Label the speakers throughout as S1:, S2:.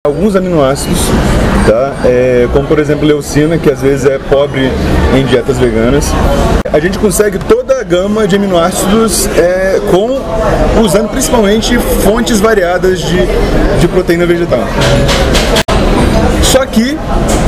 S1: alguns aminoácidos, tá? Como por exemplo leucina, que às vezes é pobre em dietas veganas. A gente consegue toda a gama de aminoácidos usando principalmente fontes variadas de proteína vegetal. Só que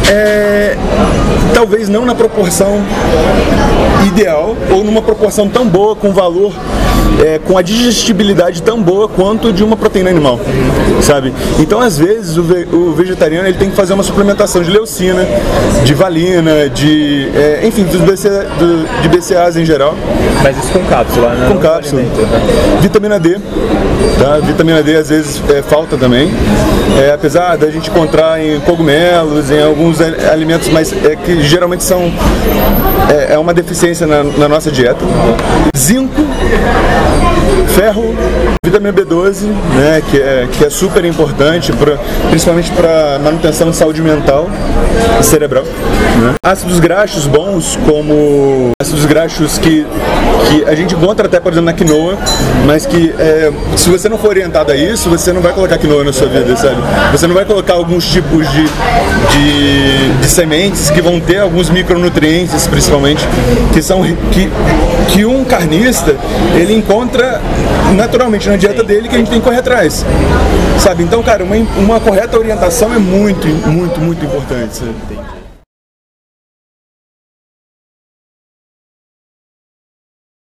S1: talvez não na proporção ideal ou numa proporção tão boa, com valor, com a digestibilidade tão boa quanto de uma proteína animal, sabe? Então às vezes o vegetariano ele tem que fazer uma suplementação de leucina, de valina, enfim, de BCAAs em geral.
S2: Mas isso com cápsula, né?
S1: Com cápsula. Vitamina D, tá? Vitamina D às vezes falta também, apesar da gente encontrar em cogumelos, em alguns alimentos, mas que geralmente são uma deficiência na nossa dieta. Zinco, ferro, vitamina B12, né, que é super importante, principalmente para manutenção de saúde mental e cerebral, né? Ácidos graxos bons, como ácidos graxos que a gente encontra até, por exemplo, na quinoa, mas que se você não for orientado a isso, você não vai colocar quinoa na sua vida, sabe? Você não vai colocar alguns tipos de sementes que vão ter alguns micronutrientes, principalmente, que um carnista ele encontra naturalmente na dieta dele, que a gente tem que correr atrás, sabe? Então, cara, uma correta orientação é muito, muito, muito importante, sabe?